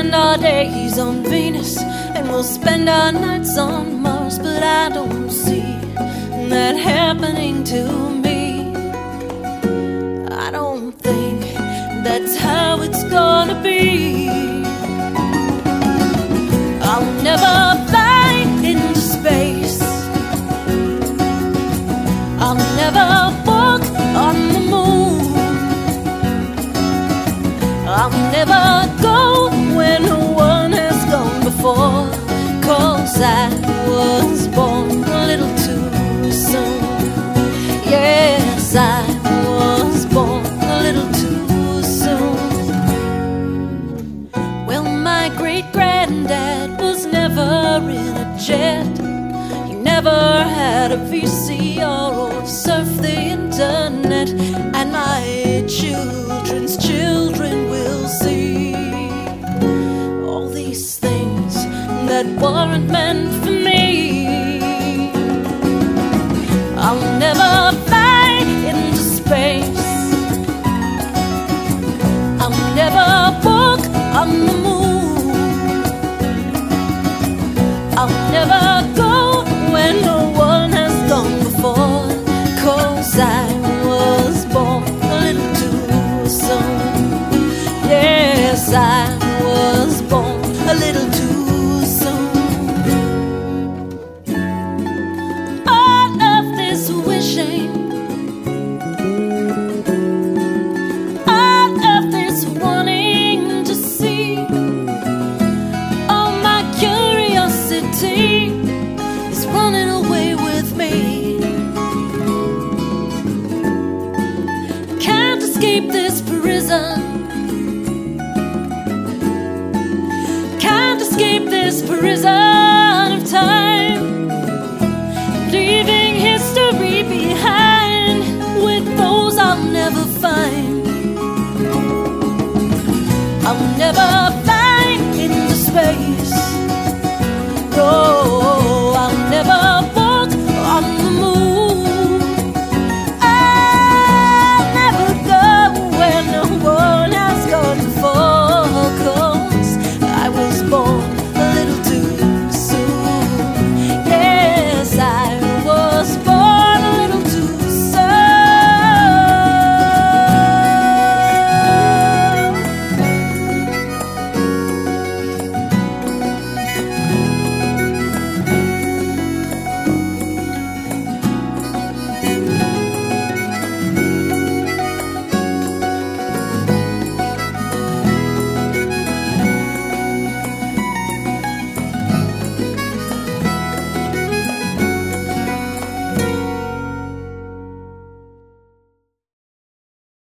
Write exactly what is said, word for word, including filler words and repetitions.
spend our days on Venus and we'll spend our nights on Mars, but I don't see that happening to me. I don't think that's how it's gonna be. I'll never fly into space. I'll never walk on the moon. I'll never go where no one has gone before, 'cause I was born a little too soon. Yes, I was born a little too soon. Well, my great-granddad was never in a jet. He never had a V C R or surfed the internet. And my children's children will see all these things that weren't meant for me. I'll never fly into space. I'll never walk on the moon. I'll never go where no one has gone before, 'cause I was born a little too soon. Yes, I was born a little too soon. All of this wishing, all of this wanting to see, all my curiosity is running away with me. Can't escape this prison. Can't escape this prison of time.